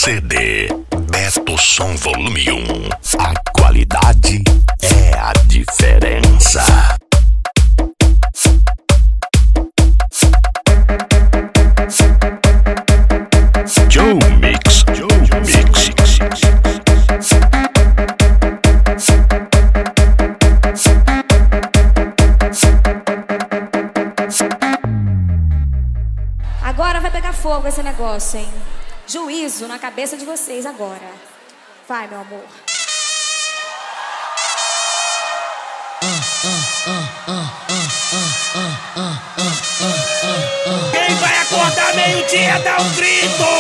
CD Beto Som Volume 1. A qualidade é a diferença. Joe Mix. Agora vai pegar fogo esse negócio, hein? Juízo na cabeça de vocês agora. Vai, meu amor. Quem vai acordar meio-dia dá um grito.